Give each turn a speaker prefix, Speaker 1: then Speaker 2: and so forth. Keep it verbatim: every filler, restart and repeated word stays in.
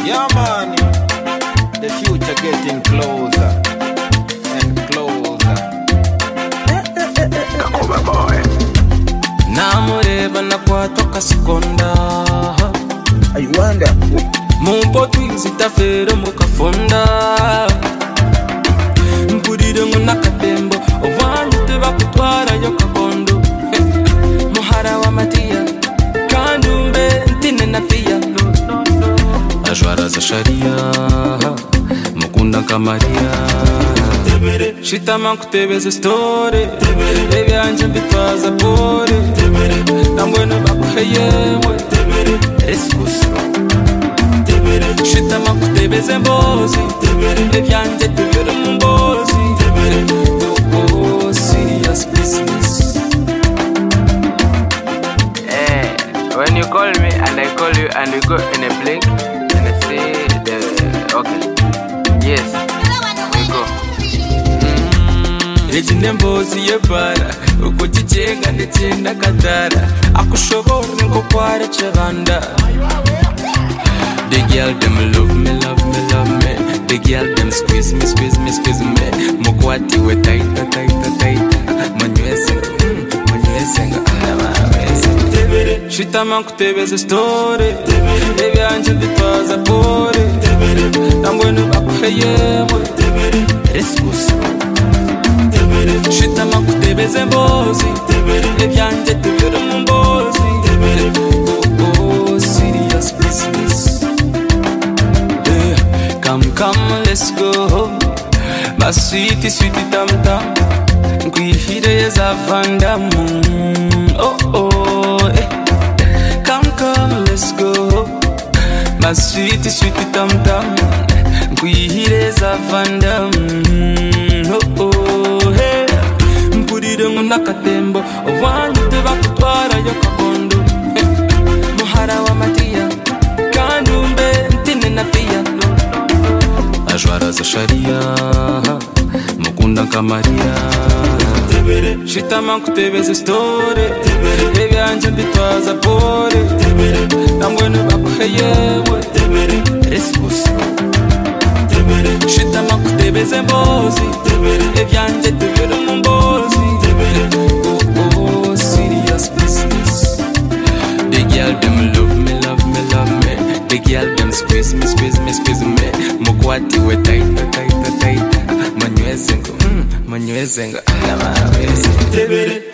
Speaker 1: Yeah, man. The future getting closer and closer.
Speaker 2: Kakoba boy.
Speaker 3: Namureba nakwatoka sekonda.
Speaker 1: I wonder.
Speaker 3: Mumpo twizitafere mukafunda. Mpurire munakatembo owanyite bakutwara yo kakondo. Muhara wa matia kandumbe ntine na pia. Ajwara za sharia mukunda kamaria. Shitama kutebeza story ebyanje bitwaza pole namwene bakuheyemwe reskusro. Shitama kutebeza mbozi ebyanje tubere mu mbozi. Oh, serious business.
Speaker 2: Eh, when you call me and I call you and we go in a blink and I say the okay. Yes. We go.
Speaker 3: Ejine mbozi yebara uko kichenga ndetse nakatara akushobora ngo kware chabanda. The girl them love me, love me, love me. The girl them squeeze me, squeeze me, squeeze me. Mukwati we tight, tight, tight. Manywese, manywese nga manywese. Shitama kutebeza story ebyanje bitwaza pole namwene bakuheyemwe reskuso. Shitama kutebeza mbozi ebyanje tubere mu mbozi. Oh, serious business. Yeah. Come, come, let's go. My sweetie, sweetie tam tam. Nkwihire za vandamu. Oh, oh, eh. Come, come, let's go. My sweetie, sweetie tam tam. Nkwihire za vandamu. Oh, oh, hey. Mpurire munakatembo owanyite bakutwara yo kakondo. Muhara wa matia kandumbe ntine na pia. Ajwara za sharia mukunda kamaria. Shitama kutebeza story ebyanje bitwaza pole namwene bakuheyemwe reskuso. Shitama kutebeza mbozi ebyanje tubere mu mbozi. Oh, serious business. The girl them love me, love me, love me. The girl them squeeze me, squeeze me, squeeze me. Mukwati we tight, tight, tight. Manywese ngo, manywese ngo, manywese.